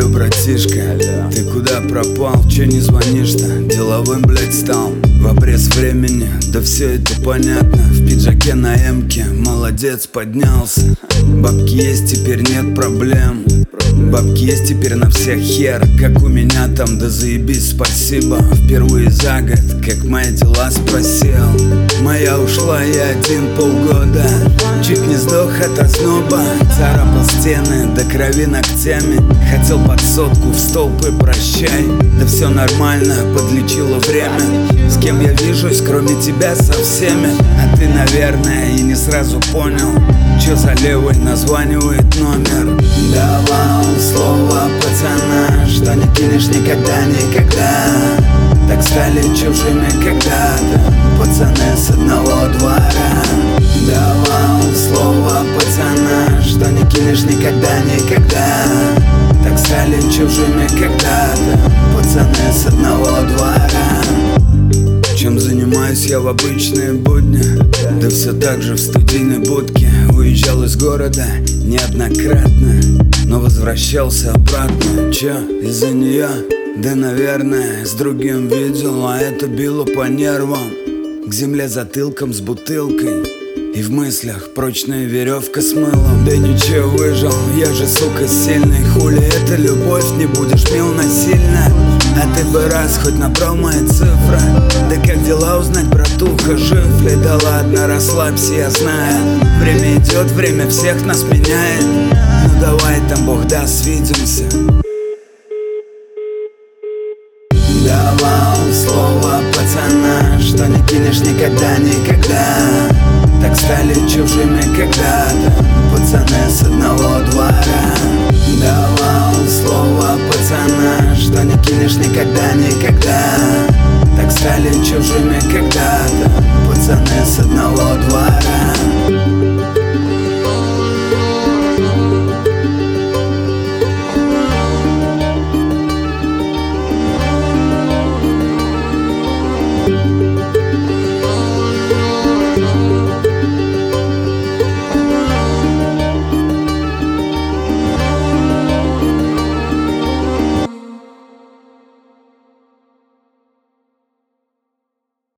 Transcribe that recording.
Алло, братишка, ты куда пропал? Че не звонишь-то? Деловым, блядь, стал. В обрез времени, да все это понятно. В пиджаке на эмке, молодец, поднялся. Бабки есть, теперь нет проблем. Бабки есть теперь на всех хер, как у меня там, да заебись, спасибо. Впервые за год, как мои дела, спросил. Моя ушла, я один полгода. Чуть не сдох от озноба. Царапал стены до крови ногтями. Хотел под сотку в столб и прощай. Да все нормально, подлечило время. С кем я вижусь, кроме тебя, со всеми. А ты, наверное, и не сразу понял, че за левый названивает номер. Давал слово пацана, что не кинешь никогда, никогда. Так стали чужими когда-то пацаны с одного двора. Давал слово пацана, что не кинешь никогда, никогда. Так стали чужими когда-то пацаны с одного двора. Чем занимаюсь я в обычные будни? Да все так же в студийной будке. Уезжал из города неоднократно, но возвращался обратно. Че, из-за нее? Да, наверное, с другим видел, а это било по нервам. К земле затылком с бутылкой, и в мыслях прочная веревка с мылом. Да ничего, выжил, я же, сука, сильный. Хули это любовь, не будешь мил насильно. А ты бы раз хоть набрал мои цифры. Да как дела узнать, братуха, жив ли? Да ладно, расслабься, я знаю. Время идет, время всех нас меняет. Ну давай там, Бог даст, свидимся. Давал слово пацана, что не кинешь никогда, никогда. Так стали чужими когда-то пацаны с одного двора. Давал слово пацана, что не кинешь никогда, никогда. Так стали чужими когда-то